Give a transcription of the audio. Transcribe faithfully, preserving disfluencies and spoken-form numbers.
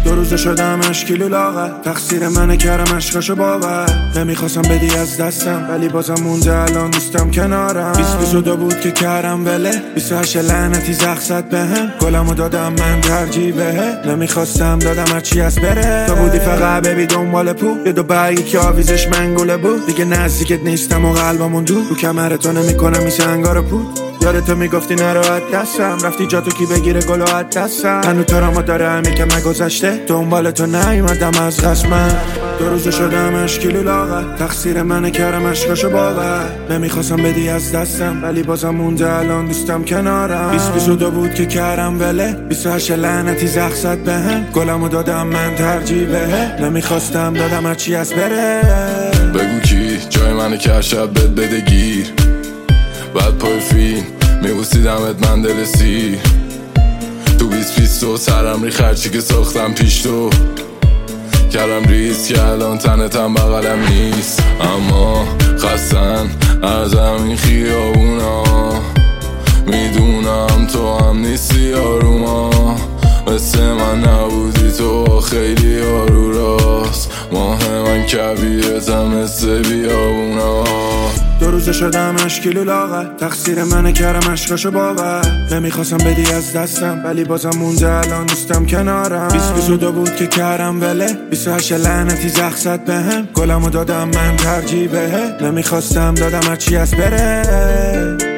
دو روزه شدم اشکیلو لاغر، تقصیر منه کردم عشقاشو باور. نمیخواستم بدی از دستم ولی بازم مونده الان دوستم کنارم. بیست بیست و دو بود که کردم وله، بیست و هشت لعنتی زخ زد بهم. گلمو دادم من ترجیح بهت، نمیخواستم دادم هرچی از بره. تو بودی فقط ببی دنبال پول، یه دو برگی که آویزش منگوله بود. دیگه نزدیکت نیستم و قلبمون دور، رو کمرتو نمیکنم این سنگار پود. یادتو میگفتی نرو از دستم، رفتی جاتو کی بگیره گلو از دستم. هنو ترامو داره همین که مگذشته، دنبال تو نیومدم از دست من. دو روزه شدم اشکیلو لاغر، تقصیر منه کردم عشقاشو باور. نمیخواستم بدی از دستم ولی بازم مونده الان دوستم کنارم. بیست بیست و دو بود که کردم وله، بیست و هشت لعنتی زخ زد بهم. گلمو دادم من ترجیح بهت، نمیخواستم دادم هرچی از بره. بگو کی جای منو که شب بد بده گیر، بعد پای فیلم میبوسیدمت من دل سیر. تو بیست بیست و سرم ری خرچی که ساختم پیش تو، کردم ریز که الان تنتم بغلم نیست. اما خستن از همین خیابونا، میدونم تو هم نیستی آروما. مثل من نبودی تو خیلی آرو راست، ماه من کبیرتم مثل بیابونا. دو روزه شدم اشکیلو لاغر، تقصیر منه کردم عشقاشو باور. نمیخواستم بدی از دستم ولی بازم مونده الان دوستم کنارم. بیست بیست و دو بود که کردم وله، بیست و هشت لعنتی زخ زد بهم. گلمو دادم من ترجیح بهت، نمیخواستم دادم هرچی از بره.